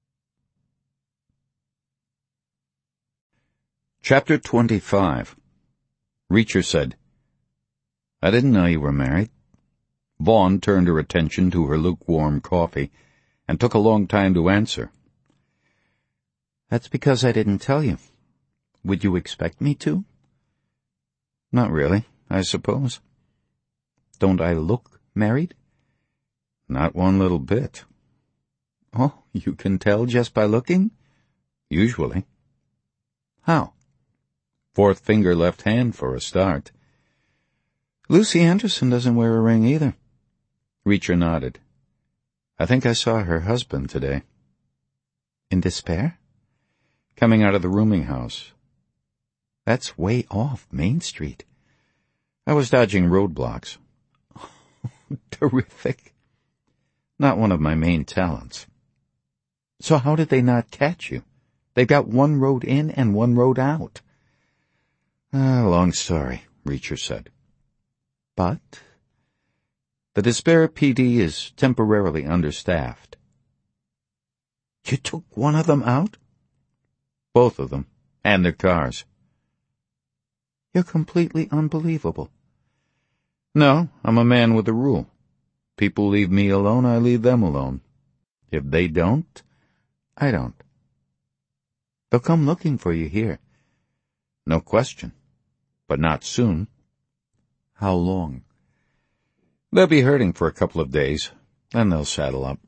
Chapter 25. Reacher said, I didn't know you were married. Vaughn turned her attention to her lukewarm coffee and took a long time to answer. That's because I didn't tell you. Would you expect me to? Not really, I suppose. Don't I look married? Not one little bit. Oh, you can tell just by looking? Usually. How? Fourth finger left hand for a start. Lucy Anderson doesn't wear a ring either. Reacher nodded. I think I saw her husband today. In Despair? Coming out of the rooming house. That's way off Main Street. I was dodging roadblocks. Terrific. Not one of my main talents. So how did they not catch you? They've got one road in and one road out. Long story, Reacher said. But? The Despair PD is temporarily understaffed. You took one of them out? Both of them, and their cars. You're completely unbelievable. No, I'm a man with a rule. People leave me alone, I leave them alone. If they don't, I don't. They'll come looking for you here. No question. But not soon. How long? They'll be hurting for a couple of days, then they'll saddle up.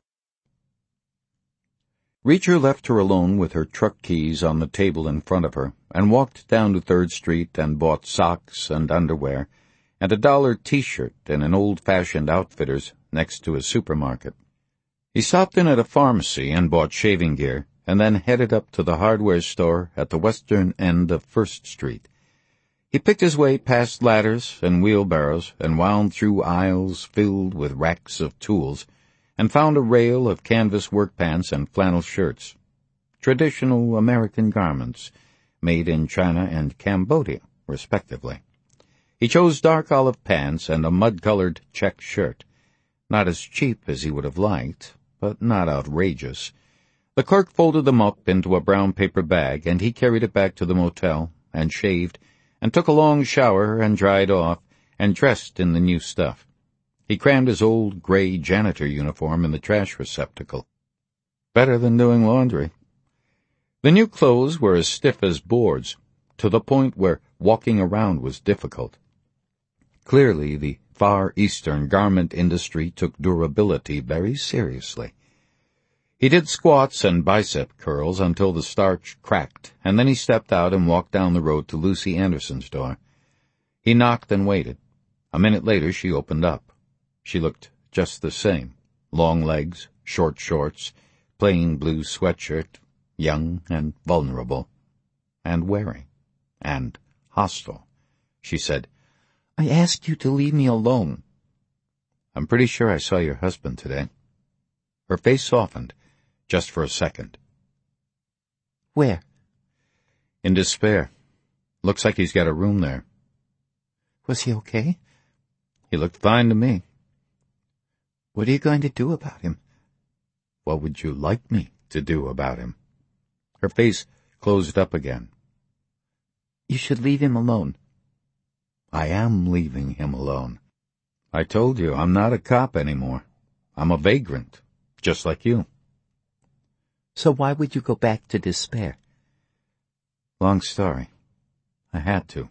Reacher left her alone with her truck keys on the table in front of her and walked down to 3rd Street and bought socks and underwear and a $1 t-shirt in an old-fashioned outfitter's next to a supermarket. He stopped in at a pharmacy and bought shaving gear and then headed up to the hardware store at the western end of 1st Street. He picked his way past ladders and wheelbarrows and wound through aisles filled with racks of tools and found a rail of canvas work pants and flannel shirts, traditional American garments made in China and Cambodia, respectively. He chose dark olive pants and a mud-colored check shirt, not as cheap as he would have liked, but not outrageous. The clerk folded them up into a brown paper bag, and he carried it back to the motel and shaved and took a long shower and dried off and dressed in the new stuff. He crammed his old gray janitor uniform in the trash receptacle. Better than doing laundry. The new clothes were as stiff as boards, to the point where walking around was difficult. Clearly, the Far Eastern garment industry took durability very seriously. He did squats and bicep curls until the starch cracked, and then he stepped out and walked down the road to Lucy Anderson's door. He knocked and waited. A minute later, she opened up. She looked just the same. Long legs, short shorts, plain blue sweatshirt, young and vulnerable, and wary, and hostile. She said, I asked you to leave me alone. I'm pretty sure I saw your husband today. Her face softened, just for a second. Where? In Despair. Looks like he's got a room there. Was he okay? He looked fine to me. What are you going to do about him? What would you like me to do about him? Her face closed up again. You should leave him alone. I am leaving him alone. I told you, I'm not a cop anymore. I'm a vagrant, just like you. So why would you go back to Despair? Long story. I had to.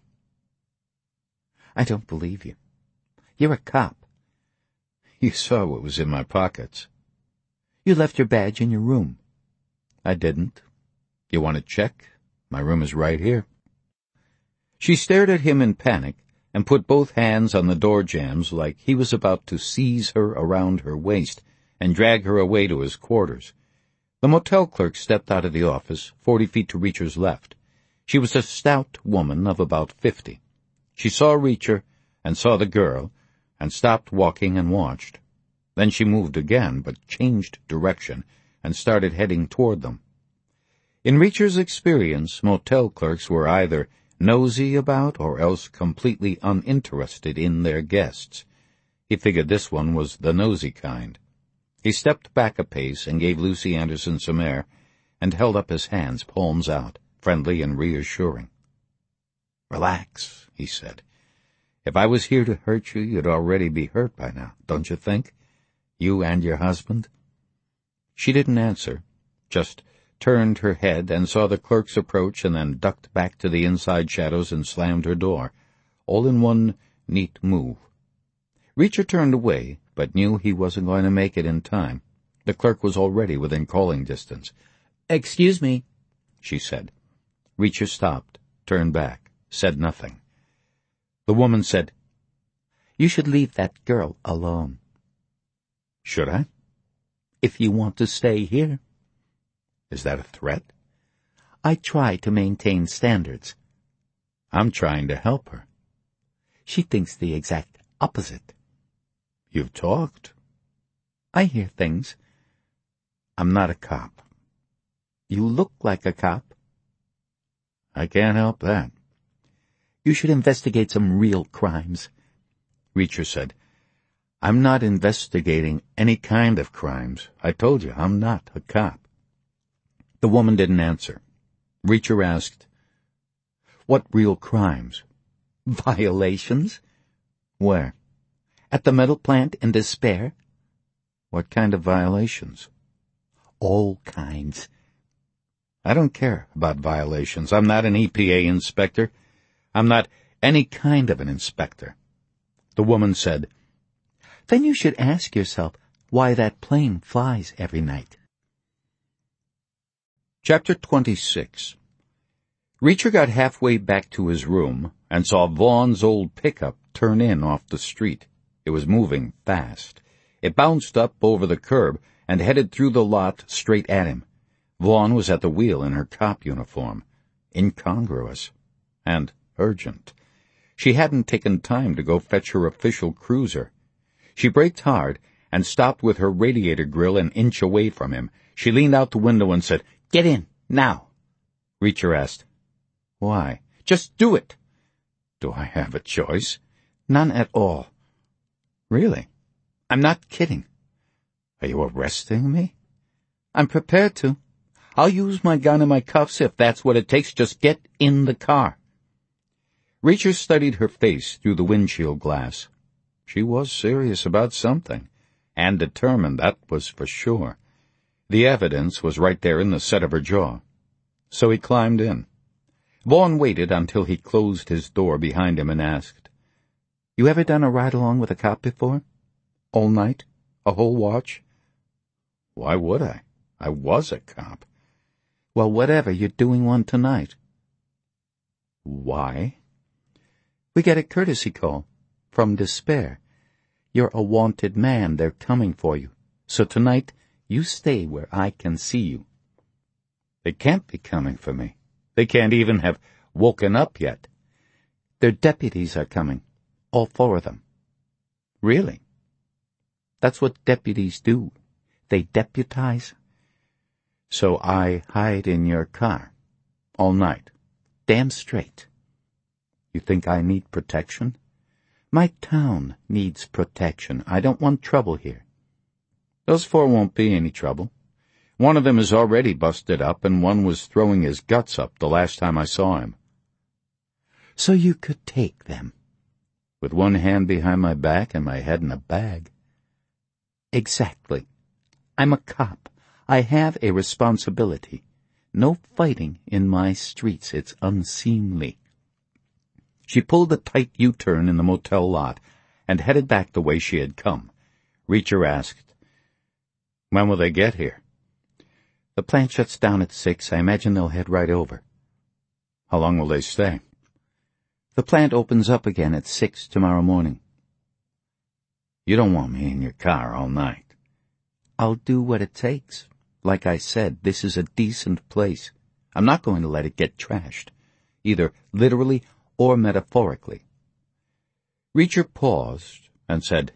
I don't believe you. You're a cop. You saw what was in my pockets. You left your badge in your room. I didn't. You want to check? My room is right here. She stared at him in panic and put both hands on the door jambs like he was about to seize her around her waist and drag her away to his quarters. The motel clerk stepped out of the office, 40 feet to Reacher's left. She was a stout woman of about 50. She saw Reacher and saw the girl and stopped walking and watched. Then she moved again, but changed direction and started heading toward them. In Reacher's experience, motel clerks were either nosy about or else completely uninterested in their guests. He figured this one was the nosy kind. He stepped back a pace and gave Lucy Anderson some air and held up his hands, palms out, friendly and reassuring. Relax, he said. If I was here to hurt you, you'd already be hurt by now, don't you think? You and your husband? She didn't answer, just turned her head and saw the clerks approach and then ducked back to the inside shadows and slammed her door, all in one neat move. Reacher turned away, but knew he wasn't going to make it in time. The clerk was already within calling distance. Excuse me, she said. Reacher stopped, turned back, said nothing. The woman said, You should leave that girl alone. Should I? If you want to stay here. Is that a threat? I try to maintain standards. I'm trying to help her. She thinks the exact opposite. You've talked. I hear things. I'm not a cop. You look like a cop. I can't help that. You should investigate some real crimes. Reacher said, I'm not investigating any kind of crimes. I told you, I'm not a cop. The woman didn't answer. Reacher asked, What real crimes? Violations? Where? At the metal plant in Despair. What kind of violations? All kinds. I don't care about violations. I'm not an EPA inspector. I'm not any kind of an inspector. The woman said, Then you should ask yourself why that plane flies every night. Chapter 26. Reacher got halfway back to his room and saw Vaughn's old pickup turn in off the street. It was moving fast. It bounced up over the curb and headed through the lot straight at him. Vaughn was at the wheel in her cop uniform. Incongruous. And urgent. She hadn't taken time to go fetch her official cruiser. She braked hard and stopped with her radiator grill an inch away from him. She leaned out the window and said, Get in, now. Reacher asked, Why? Just do it. Do I have a choice? None at all. Really? I'm not kidding. Are you arresting me? I'm prepared to. I'll use my gun and my cuffs if that's what it takes. Just get in the car. Reacher studied her face through the windshield glass. She was serious about something, and determined, that was for sure. The evidence was right there in the set of her jaw. So he climbed in. Vaughn waited until he closed his door behind him and asked, You ever done a ride-along with a cop before? All night? A whole watch? Why would I? I was a cop. Well, whatever, you're doing one tonight. Why? We get a courtesy call from Despair. You're a wanted man. They're coming for you. So tonight, you stay where I can see you. They can't be coming for me. They can't even have woken up yet. Their deputies are coming. All 4 of them. Really? That's what deputies do. They deputize. So I hide in your car. All night. Damn straight. You think I need protection? My town needs protection. I don't want trouble here. Those 4 won't be any trouble. One of them is already busted up, and one was throwing his guts up the last time I saw him. So you could take them? With one hand behind my back and my head in a bag. Exactly. I'm a cop. I have a responsibility. No fighting in my streets. It's unseemly. She pulled a tight U-turn in the motel lot and headed back the way she had come. Reacher asked, When will they get here? The plant shuts down at 6. I imagine they'll head right over. How long will they stay? The plant opens up again at 6 tomorrow morning. You don't want me in your car all night. I'll do what it takes. Like I said, this is a decent place. I'm not going to let it get trashed, either literally or metaphorically. Reacher paused and said,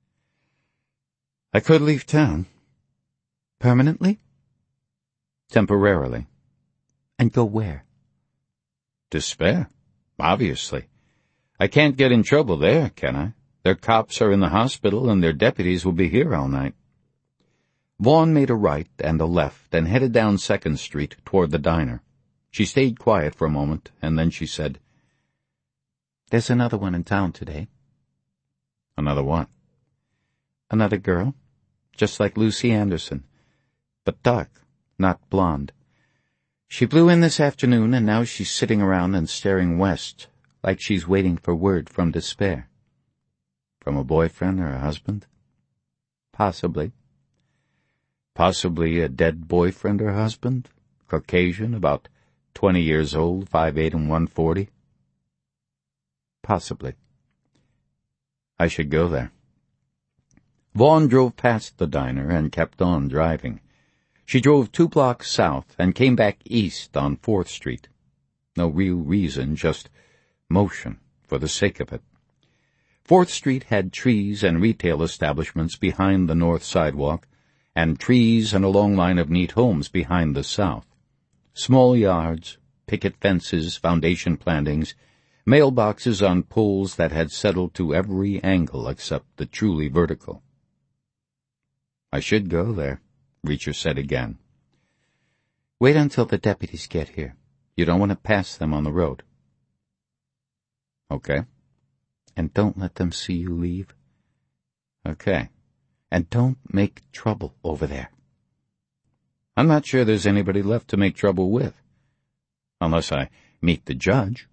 I could leave town. Permanently? Temporarily. And go where? Despair, obviously. I can't get in trouble there, can I? Their cops are in the hospital and their deputies will be here all night. Vaughn made a right and a left and headed down 2nd Street toward the diner. She stayed quiet for a moment, and then she said, There's another one in town today. Another what? Another girl, just like Lucy Anderson, but dark, not blonde. She flew in this afternoon, and now she's sitting around and staring west, like she's waiting for word from Despair. From a boyfriend or a husband? Possibly. Possibly a dead boyfriend or husband? Caucasian, about 20 years old, 5'8" and 140? Possibly. I should go there. Vaughn drove past the diner and kept on driving. She drove 2 blocks south and came back east on 4th Street. No real reason, just motion for the sake of it. 4th Street had trees and retail establishments behind the north sidewalk, and trees and a long line of neat homes behind the south. Small yards, picket fences, foundation plantings, mailboxes on poles that had settled to every angle except the truly vertical. "I should go there," Reacher said again. "Wait until the deputies get here. You don't want to pass them on the road." "Okay." "And don't let them see you leave." "Okay." "And don't make trouble over there." "I'm not sure there's anybody left to make trouble with. Unless I meet the judge."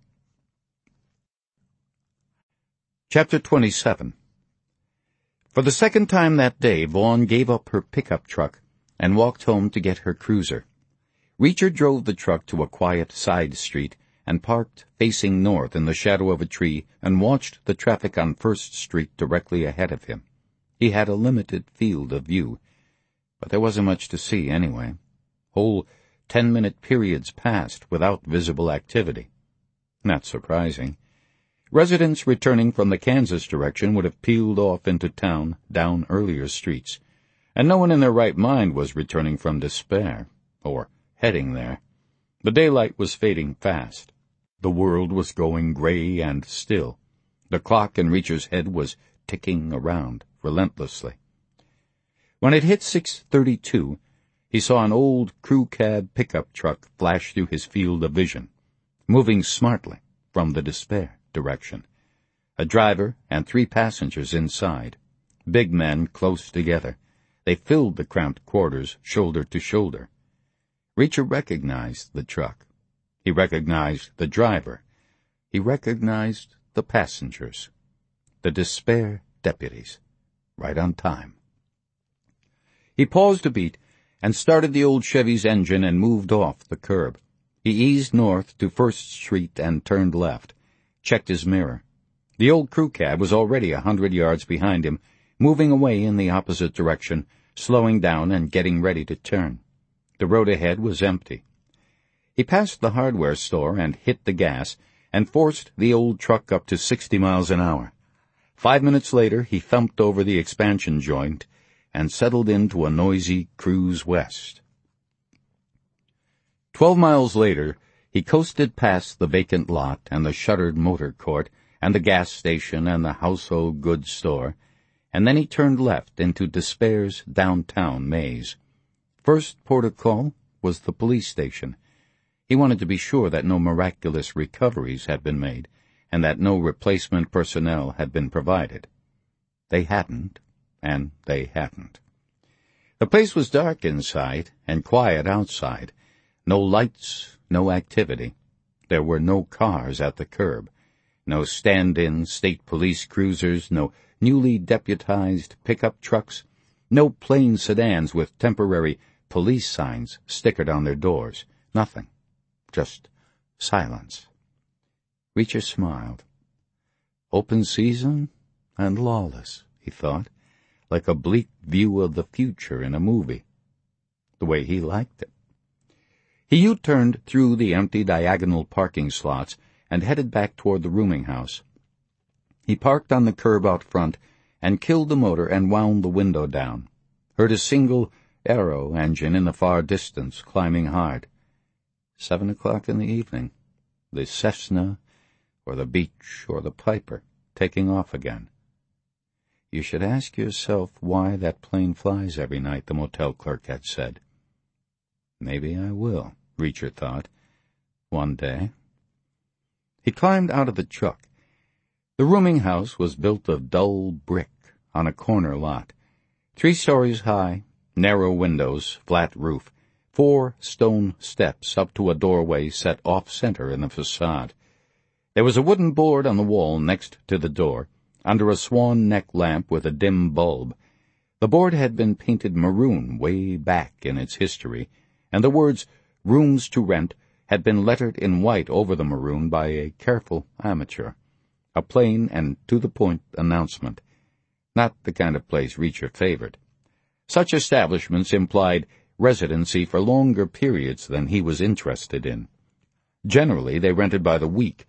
Chapter 27. For the second time that day, Vaughn gave up her pickup truck and walked home to get her cruiser. Reacher drove the truck to a quiet side street and parked facing north in the shadow of a tree and watched the traffic on 1st Street directly ahead of him. He had a limited field of view, but there wasn't much to see anyway. Whole 10-minute periods passed without visible activity. Not surprising. Residents returning from the Kansas direction would have peeled off into town down earlier streets, and no one in their right mind was returning from Despair, or heading there. The daylight was fading fast. The world was going gray and still. The clock in Reacher's head was ticking around relentlessly. When it hit 6:32, he saw an old crew cab pickup truck flash through his field of vision, moving smartly from the Despair direction. A driver and 3 passengers inside, big men close together. They filled the cramped quarters shoulder to shoulder. Reacher recognized the truck. He recognized the driver. He recognized the passengers. The Despair deputies. Right on time. He paused a beat and started the old Chevy's engine and moved off the curb. He eased north to 1st Street and turned left. Checked his mirror. The old crew cab was already 100 yards behind him, moving away in the opposite direction, slowing down and getting ready to turn. The road ahead was empty. He passed the hardware store and hit the gas and forced the old truck up to 60 miles an hour. 5 minutes later, he thumped over the expansion joint and settled into a noisy cruise west. 12 miles later, he coasted past the vacant lot and the shuttered motor court and the gas station and the household goods store, and then he turned left into Despair's downtown maze. First port of call was the police station. He wanted to be sure that no miraculous recoveries had been made and that no replacement personnel had been provided. They hadn't, and they hadn't. The place was dark inside and quiet outside. No lights, no activity. There were no cars at the curb. No stand-in state police cruisers, no newly deputized pickup trucks, no plain sedans with temporary police signs stickered on their doors. Nothing. Just silence. Reacher smiled. Open season and lawless, he thought, like a bleak view of the future in a movie. The way he liked it. He U-turned through the empty diagonal parking slots and headed back toward the rooming house. He parked on the curb out front and killed the motor and wound the window down. Heard a single Aero engine in the far distance climbing hard. 7 o'clock in the evening. The Cessna or the Beech or the Piper taking off again. You should ask yourself why that plane flies every night, the motel clerk had said. Maybe I will, Reacher thought. One day. He climbed out of the truck. The rooming house was built of dull brick on a corner lot. 3 stories high, narrow windows, flat roof, 4 stone steps up to a doorway set off-center in the facade. There was a wooden board on the wall next to the door, under a swan neck lamp with a dim bulb. The board had been painted maroon way back in its history, and the words "Rooms to Rent" had been lettered in white over the maroon by a careful amateur. A plain and to-the-point announcement. not the kind of place Reacher favored. Such establishments implied residency for longer periods than he was interested in. Generally, they rented by the week,